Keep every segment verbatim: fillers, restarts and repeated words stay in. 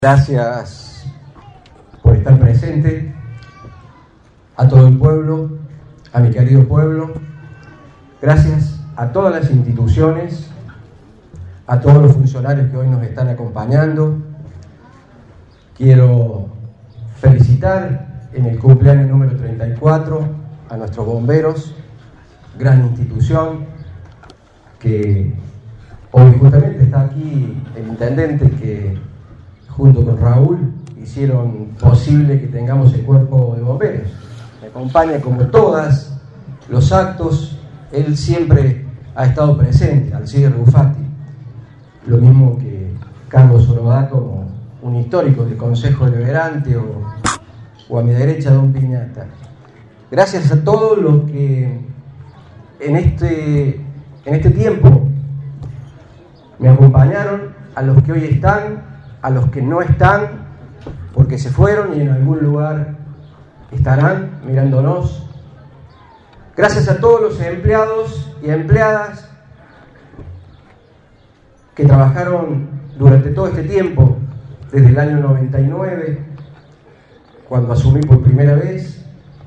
Gracias por estar presente, a todo el pueblo, a mi querido pueblo. Gracias a todas las instituciones, a todos los funcionarios que hoy nos están acompañando. Quiero felicitar en el cumpleaños número treinta y cuatro a nuestros bomberos, gran institución, que hoy justamente está aquí el intendente que junto con Raúl hicieron posible que tengamos el cuerpo de bomberos. Me acompaña como todos los actos, él siempre ha estado presente, Alcides Rufati, lo mismo que Carlos Orobadá como un histórico del Consejo Deliberante, o, o a mi derecha Don Piñata. Gracias a todos los que en este, en este tiempo me acompañaron, a los que hoy están, a los que no están, porque se fueron y en algún lugar estarán mirándonos. Gracias a todos los empleados y empleadas que trabajaron durante todo este tiempo, desde el año noventa y nueve, cuando asumí por primera vez.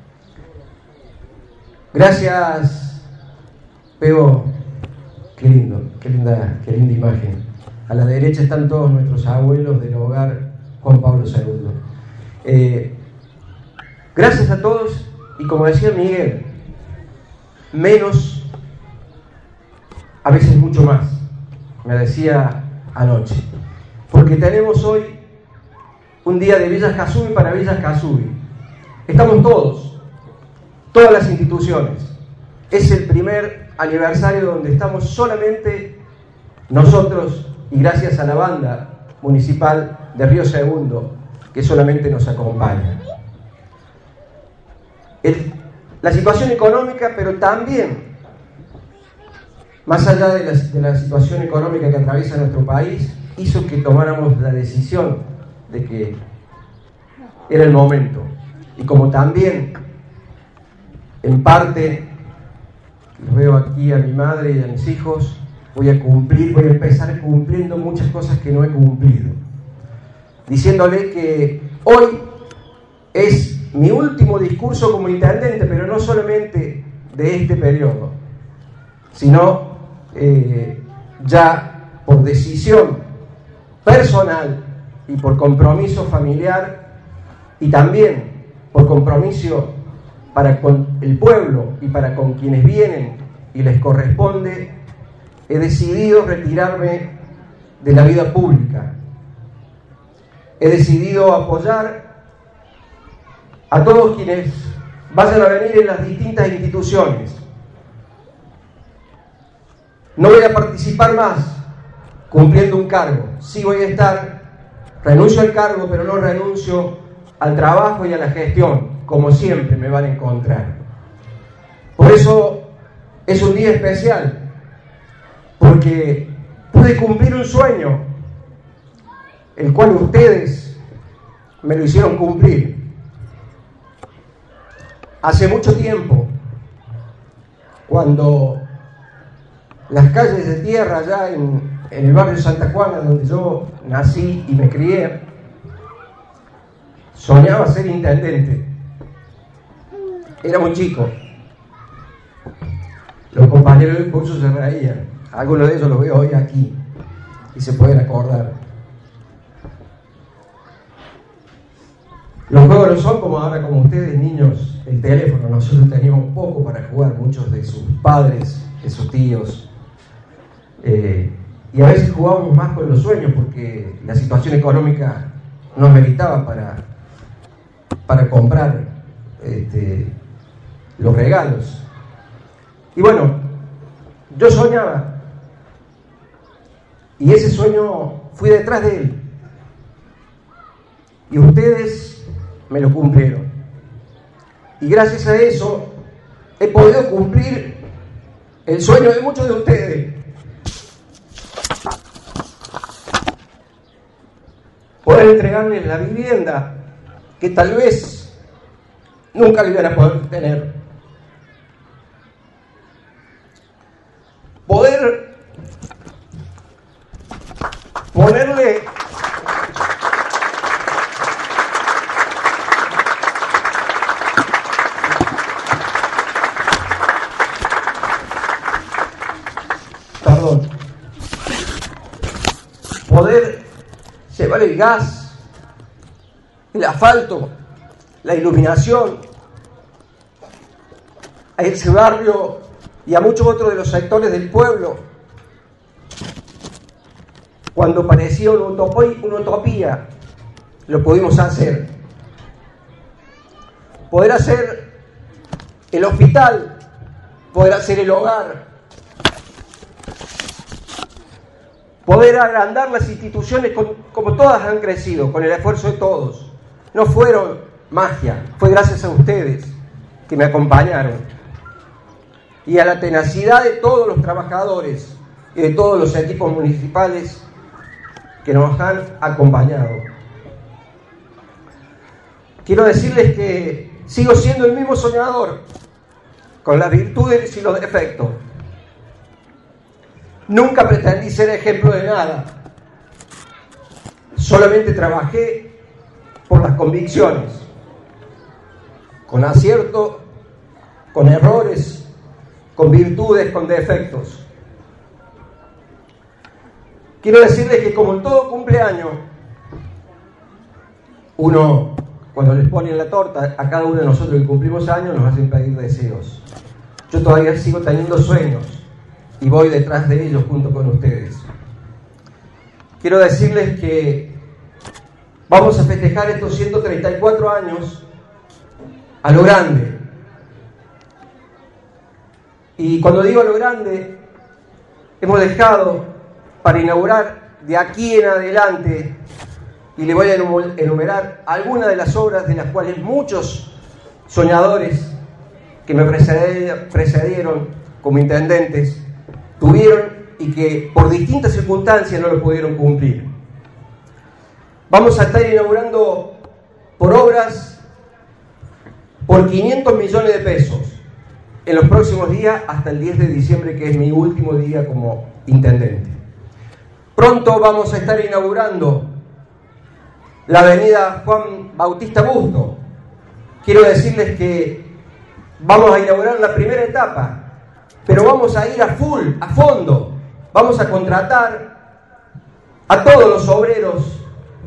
Gracias, Pego, qué lindo, qué linda, qué linda imagen. A la derecha están todos nuestros abuelos del hogar Juan Pablo segundo. Eh, gracias a todos, y como decía Miguel, menos, a veces mucho más, me decía anoche, porque tenemos hoy un día de Villa Casubi para Villa Casubi. Estamos todos, todas las instituciones. Es el primer aniversario donde estamos solamente nosotros, y gracias a la banda municipal de Río Segundo, que solamente nos acompaña. El, la situación económica, pero también, más allá de la, de la situación económica que atraviesa nuestro país, hizo que tomáramos la decisión de que era el momento. Y como también, en parte, los veo aquí a mi madre y a mis hijos, voy a cumplir, voy a empezar cumpliendo muchas cosas que no he cumplido. Diciéndole que hoy es mi último discurso como intendente, pero no solamente de este periodo, sino eh, ya por decisión personal y por compromiso familiar, y también por compromiso para con el pueblo y para con quienes vienen y les corresponde. He decidido retirarme de la vida pública. He decidido apoyar a todos quienes vayan a venir en las distintas instituciones. No voy a participar más cumpliendo un cargo. Sí voy a estar, renuncio al cargo, pero no renuncio al trabajo y a la gestión, como siempre me van a encontrar. Por eso es un día especial, porque pude cumplir un sueño, el cual ustedes me lo hicieron cumplir. Hace mucho tiempo, cuando las calles de tierra allá en, en el barrio Santa Juana, donde yo nací y me crié, soñaba ser intendente. Era muy chico. Los compañeros del curso se reían. Algunos de ellos los veo hoy aquí y se pueden acordar. Los juegos no son como ahora, como ustedes, niños, el teléfono. Nosotros teníamos poco para jugar, muchos de sus padres, de sus tíos. Eh, y a veces jugábamos más con los sueños porque la situación económica nos meritaba para, para comprar este, los regalos. Y bueno, yo soñaba. Y ese sueño fui detrás de él. Y ustedes me lo cumplieron. Y gracias a eso he podido cumplir el sueño de muchos de ustedes. Poder entregarles la vivienda que tal vez nunca le hubiera podido tener. Poder ponerle perdón, poder llevar el gas, el asfalto, la iluminación a ese barrio y a muchos otros de los sectores del pueblo, cuando parecía una utopía, una utopía, lo pudimos hacer. Poder hacer el hospital, poder hacer el hogar, poder agrandar las instituciones con, como todas han crecido, con el esfuerzo de todos. No fueron magia, fue gracias a ustedes que me acompañaron y a la tenacidad de todos los trabajadores y de todos los equipos municipales que nos han acompañado. Quiero decirles que sigo siendo el mismo soñador, con las virtudes y los defectos. Nunca pretendí ser ejemplo de nada. Solamente trabajé por las convicciones, con acierto, con errores, con virtudes, con defectos. Quiero decirles que como en todo cumpleaños, uno, cuando les ponen la torta a cada uno de nosotros que cumplimos años, nos hacen pedir deseos. Yo todavía sigo teniendo sueños y voy detrás de ellos junto con ustedes. Quiero decirles que vamos a festejar estos ciento treinta y cuatro años a lo grande. Y cuando digo a lo grande, hemos dejado para inaugurar de aquí en adelante, y le voy a enumerar algunas de las obras de las cuales muchos soñadores que me precedieron como intendentes tuvieron y que por distintas circunstancias no lo pudieron cumplir. Vamos a estar inaugurando por obras por quinientos millones de pesos en los próximos días hasta el diez de diciembre, que es mi último día como intendente. Pronto vamos a estar inaugurando la avenida Juan Bautista Busto. Quiero decirles que vamos a inaugurar la primera etapa, pero vamos a ir a full, a fondo. Vamos a contratar a todos los obreros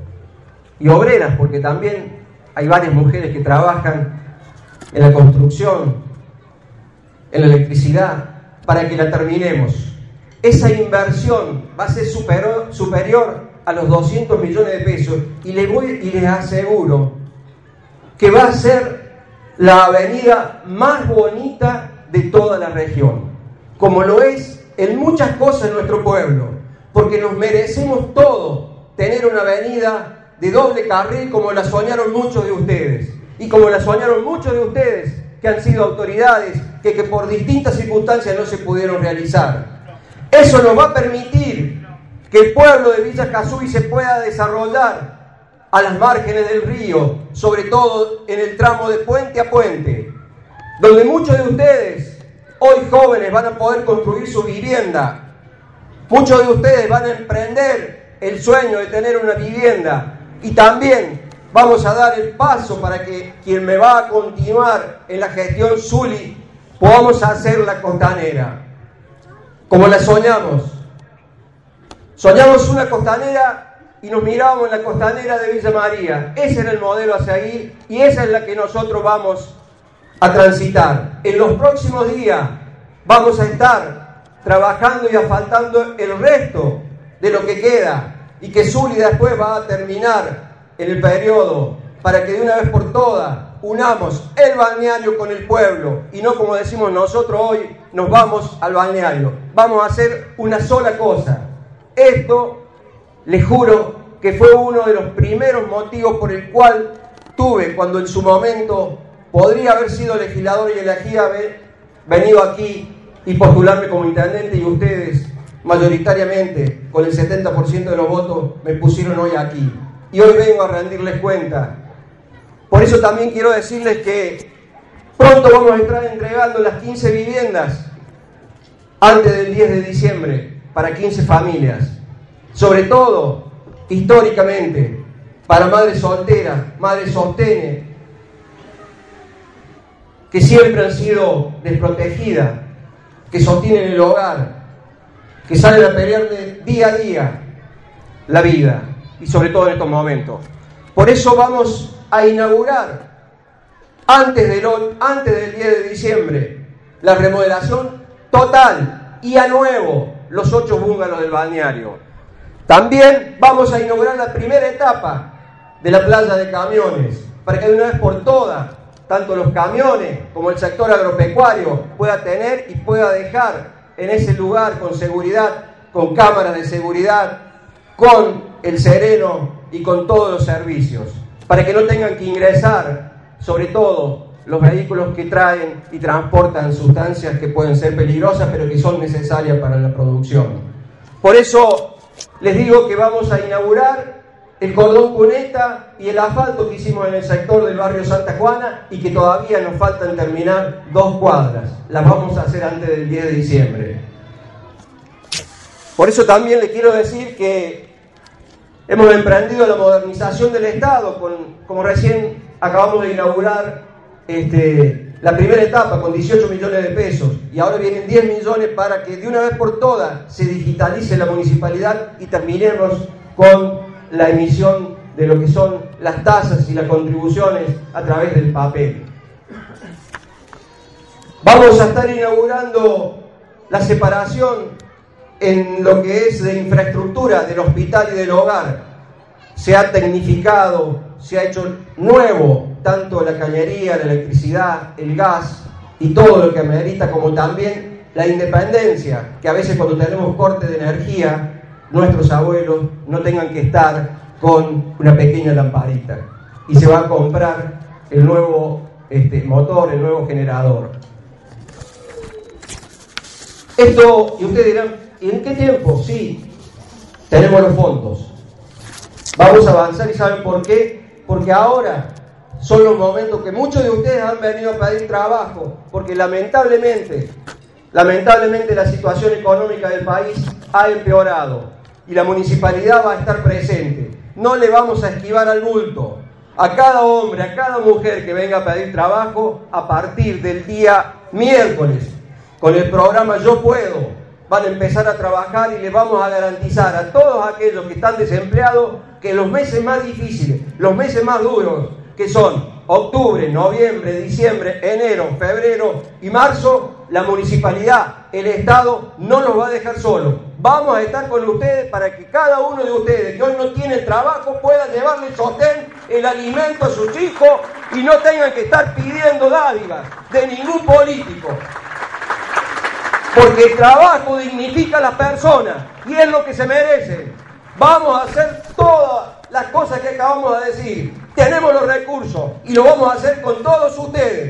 y obreras, porque también hay varias mujeres que trabajan en la construcción, en la electricidad, para que la terminemos. Esa inversión va a ser superior, superior a los doscientos millones de pesos, y les voy y les aseguro que va a ser la avenida más bonita de toda la región, como lo es en muchas cosas en nuestro pueblo, porque nos merecemos todos tener una avenida de doble carril como la soñaron muchos de ustedes, y como la soñaron muchos de ustedes que han sido autoridades que, que por distintas circunstancias no se pudieron realizar. Eso nos va a permitir que el pueblo de Villa Casuy se pueda desarrollar a las márgenes del río, sobre todo en el tramo de puente a puente, donde muchos de ustedes, hoy jóvenes, van a poder construir su vivienda. Muchos de ustedes van a emprender el sueño de tener una vivienda, y también vamos a dar el paso para que quien me va a continuar en la gestión Zuli podamos hacer la costanera como la soñamos. Soñamos una costanera y nos mirábamos en la costanera de Villa María. Ese era el modelo a seguir y esa es la que nosotros vamos a transitar. En los próximos días vamos a estar trabajando y asfaltando el resto de lo que queda, y que Zuli después va a terminar en el periodo, para que de una vez por todas unamos el balneario con el pueblo, y no como decimos nosotros hoy, nos vamos al balneario. Vamos a hacer una sola cosa. Esto, les juro, que fue uno de los primeros motivos por el cual tuve, cuando en su momento podría haber sido legislador y elegí haber venido aquí y postularme como intendente, y ustedes mayoritariamente, con el setenta por ciento de los votos, me pusieron hoy aquí. Y hoy vengo a rendirles cuenta. Por eso también quiero decirles que pronto vamos a estar entregando las quince viviendas antes del diez de diciembre para quince familias. Sobre todo, históricamente, para madres solteras, madres sostenes, que siempre han sido desprotegidas, que sostienen el hogar, que salen a pelearle día a día la vida, y sobre todo en estos momentos. Por eso vamos a inaugurar, antes del, antes del diez de diciembre, la remodelación total y a nuevo los ocho búngalos del balneario. También vamos a inaugurar la primera etapa de la playa de camiones, para que de una vez por todas, tanto los camiones como el sector agropecuario pueda tener y pueda dejar en ese lugar con seguridad, con cámaras de seguridad, con el sereno y con todos los servicios, para que no tengan que ingresar, sobre todo los vehículos que traen y transportan sustancias que pueden ser peligrosas, pero que son necesarias para la producción. Por eso les digo que vamos a inaugurar el cordón cuneta y el asfalto que hicimos en el sector del barrio Santa Juana, y que todavía nos faltan terminar dos cuadras. Las vamos a hacer antes del diez de diciembre. Por eso también le quiero decir que hemos emprendido la modernización del Estado, con, como recién acabamos de inaugurar este, la primera etapa con dieciocho millones de pesos, y ahora vienen diez millones para que de una vez por todas se digitalice la municipalidad y terminemos con la emisión de lo que son las tasas y las contribuciones a través del papel. Vamos a estar inaugurando la separación en lo que es de infraestructura del hospital y del hogar. Se ha tecnificado, se ha hecho nuevo, tanto la cañería, la electricidad, el gas y todo lo que amerita, como también la independencia, que a veces cuando tenemos corte de energía, nuestros abuelos no tengan que estar con una pequeña lamparita, y se va a comprar el nuevo este, motor, el nuevo generador. Esto, y ustedes dirán, ¿y en qué tiempo? Sí, tenemos los fondos. Vamos a avanzar, y ¿saben por qué? Porque ahora son los momentos que muchos de ustedes han venido a pedir trabajo, porque lamentablemente, lamentablemente la situación económica del país ha empeorado, y la municipalidad va a estar presente. No le vamos a esquivar al bulto. A cada hombre, a cada mujer que venga a pedir trabajo, a partir del día miércoles, con el programa Yo Puedo, van a empezar a trabajar, y les vamos a garantizar a todos aquellos que están desempleados que los meses más difíciles, los meses más duros, que son octubre, noviembre, diciembre, enero, febrero y marzo, la municipalidad, el Estado, no los va a dejar solos. Vamos a estar con ustedes para que cada uno de ustedes que hoy no tiene trabajo pueda llevarle el sostén, el alimento a sus hijos, y no tengan que estar pidiendo dádivas de ningún político. Porque el trabajo dignifica a las personas y es lo que se merecen. Vamos a hacer todas las cosas que acabamos de decir. Tenemos los recursos y lo vamos a hacer con todos ustedes.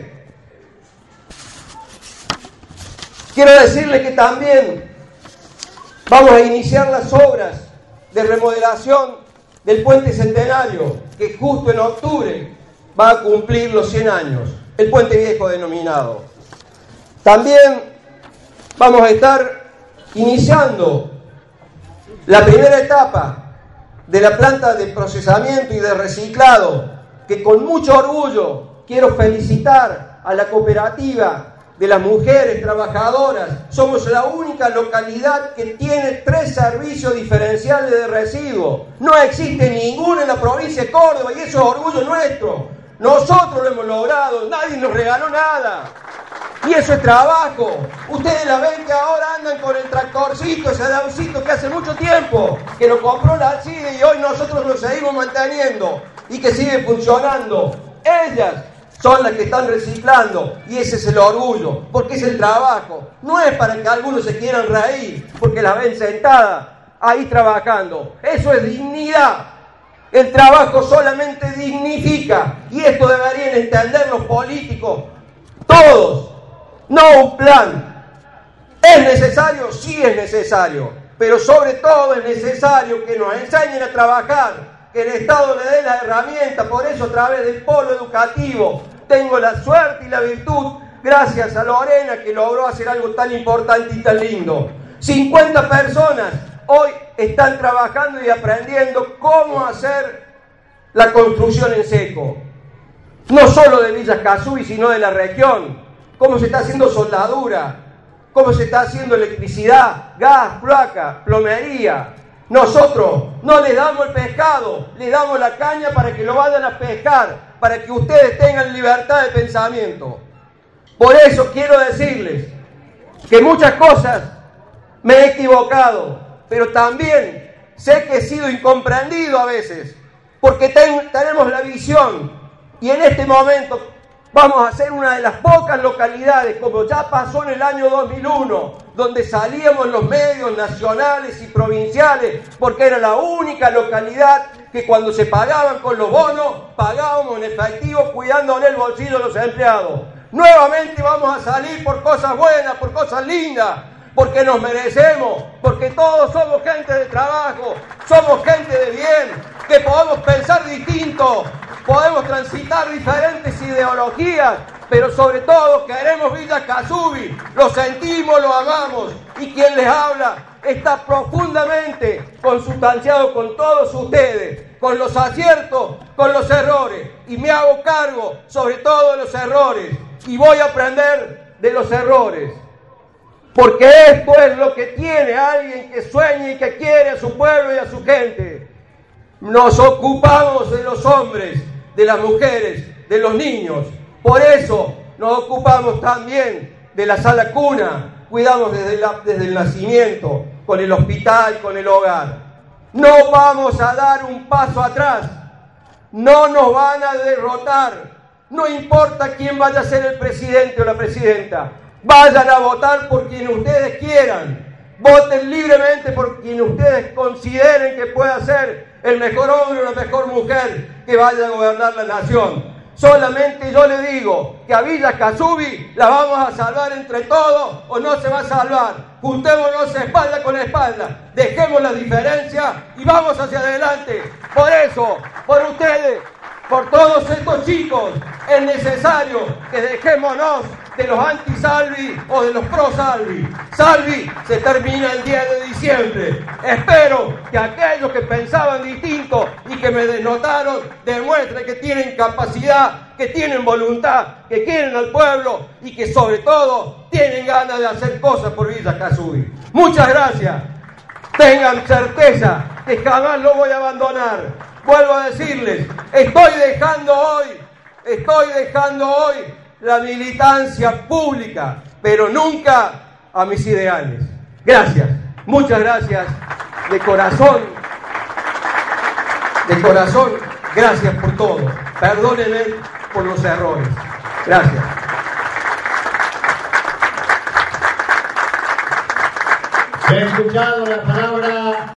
Quiero decirles que también vamos a iniciar las obras de remodelación del Puente Centenario, que justo en octubre va a cumplir los cien años, el Puente Viejo denominado. También vamos a estar iniciando la primera etapa de la planta de procesamiento y de reciclado, que con mucho orgullo quiero felicitar a la cooperativa de las mujeres trabajadoras. Somos la única localidad que tiene tres servicios diferenciales de residuos. No existe ninguno en la provincia de Córdoba, y eso es orgullo nuestro. Nosotros lo hemos logrado, nadie nos regaló nada. Y eso es trabajo. Ustedes la ven que ahora andan con el tractorcito, ese daucito que hace mucho tiempo que lo compró la Alcide, y hoy nosotros lo seguimos manteniendo y que sigue funcionando. Ellas son las que están reciclando, y ese es el orgullo, porque es el trabajo. No es para que algunos se quieran reír porque la ven sentada ahí trabajando. Eso es dignidad. El trabajo solamente dignifica, y esto deberían entender los políticos, todos. No un plan. ¿Es necesario? Sí es necesario, pero sobre todo es necesario que nos enseñen a trabajar, que el Estado le dé las herramientas. Por eso, a través del polo educativo, tengo la suerte y la virtud, gracias a Lorena, que logró hacer algo tan importante y tan lindo. cincuenta personas hoy están trabajando y aprendiendo cómo hacer la construcción en seco, no solo de Villa Casuy, sino de la región. Cómo se está haciendo soldadura, cómo se está haciendo electricidad, gas, placa, plomería. Nosotros no les damos el pescado, les damos la caña para que lo vayan a pescar, para que ustedes tengan libertad de pensamiento. Por eso quiero decirles que muchas cosas me he equivocado, pero también sé que he sido incomprendido a veces, porque ten, tenemos la visión y en este momento vamos a ser una de las pocas localidades, como ya pasó en el año dos mil uno, donde salíamos en los medios nacionales y provinciales, porque era la única localidad que cuando se pagaban con los bonos, pagábamos en efectivo cuidándole el bolsillo a los empleados. Nuevamente vamos a salir por cosas buenas, por cosas lindas, porque nos merecemos, porque todos somos gente de trabajo, somos gente de bien, que podemos pensar distinto, podemos transitar diferentes ideologías, pero sobre todo queremos Villa Casubi, lo sentimos, lo amamos, y quien les habla está profundamente consustanciado con todos ustedes, con los aciertos, con los errores, y me hago cargo sobre todo de los errores, y voy a aprender de los errores. Porque esto es lo que tiene alguien que sueña y que quiere a su pueblo y a su gente. Nos ocupamos de los hombres, de las mujeres, de los niños. Por eso nos ocupamos también de la sala cuna. Cuidamos desde, la, desde el nacimiento, con el hospital, con el hogar. No vamos a dar un paso atrás. No nos van a derrotar. No importa quién vaya a ser el presidente o la presidenta. Vayan a votar por quien ustedes quieran. Voten libremente por quien ustedes consideren que pueda ser el mejor hombre o la mejor mujer que vaya a gobernar la nación. Solamente yo le digo que a Villa Casubi la vamos a salvar entre todos o no se va a salvar. Juntémonos espalda con espalda, dejemos la diferencia y vamos hacia adelante. Por eso, por ustedes, por todos estos chicos, es necesario que dejémonos de los anti-Salvi o de los pro-Salvi. Salvi se termina el diez de diciembre. Espero que aquellos que pensaban distinto y que me desnotaron demuestren que tienen capacidad, que tienen voluntad, que quieren al pueblo y que sobre todo tienen ganas de hacer cosas por Villa Casubi. Muchas gracias. Tengan certeza que jamás lo voy a abandonar. Vuelvo a decirles, estoy dejando hoy, estoy dejando hoy la militancia pública, pero nunca a mis ideales. Gracias, muchas gracias, de corazón, de corazón, gracias por todo. Perdónenme por los errores. Gracias. He escuchado la palabra